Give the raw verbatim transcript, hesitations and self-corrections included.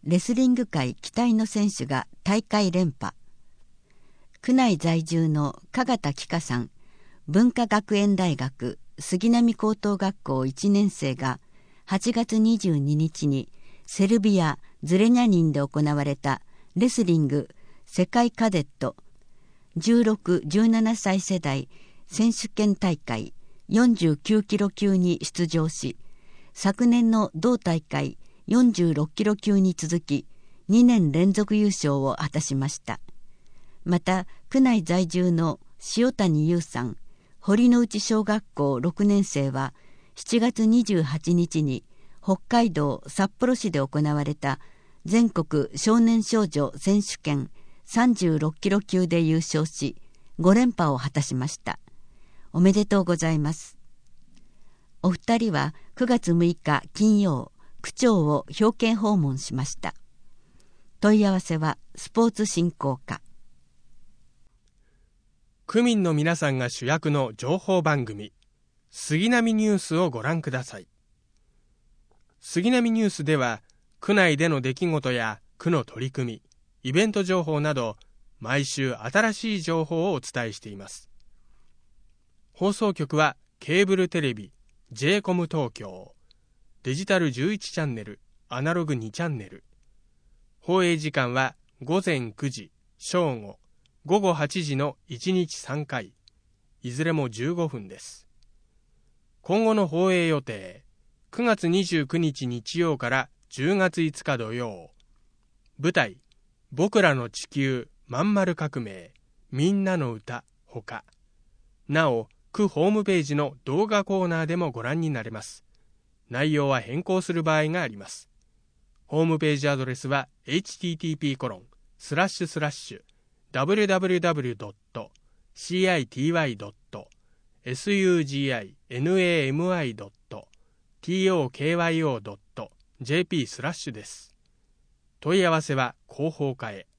レスリング界期待の選手が大会連覇。区内在住の加賀田紀香さん、文化学園大学杉並高等学校いちねん生がはちがつにじゅうににちにセルビア・ズレニャニンで行われたレスリング世界カデットじゅうろく、じゅうななさい世代選手権大会よんじゅうきゅうキロ級に出場し、昨年の同大会よんじゅうろっキロ級に続きにねん連続優勝を果たしました。また区内在住の塩谷優さん、堀之内小学校ろくねん生はしちがつにじゅうはちにちに北海道札幌市で行われた全国少年少女選手権さんじゅうろっキロ級で優勝しごれんぱを果たしました。おめでとうございます。お二人はくがつむいか金曜、区長を表敬訪問しました。問い合わせはスポーツ振興課。 区民の皆さんが主役の情報番組、杉並ニュースをご覧ください。杉並ニュースでは、区内での出来事や区の取り組み、イベント情報など、毎週新しい情報をお伝えしています。放送局はケーブルテレビ、ジェイコム 東京、デジタルじゅういちチャンネル、アナログにチャンネル。放映時間はごぜんくじ、正午、ごごはちじのいちにちさんかい、いずれもじゅうごふんです。今後の放映予定、くがつにじゅうくにち日曜からじゅうがついつか土曜。舞台、僕らの地球まんまる革命、みんなの歌ほか。なお、区ホームページの動画コーナーでもご覧になれます。内容は変更する場合があります。ホームページアドレスは エイチティーティーピーコロンスラッシュスラッシュダブリューダブリューダブリュードットシーアイティーワイドットエスユージーアイエヌエーエムアイドットティーオーケーワイオードットジェーピースラッシュです。問い合わせは広報課へ。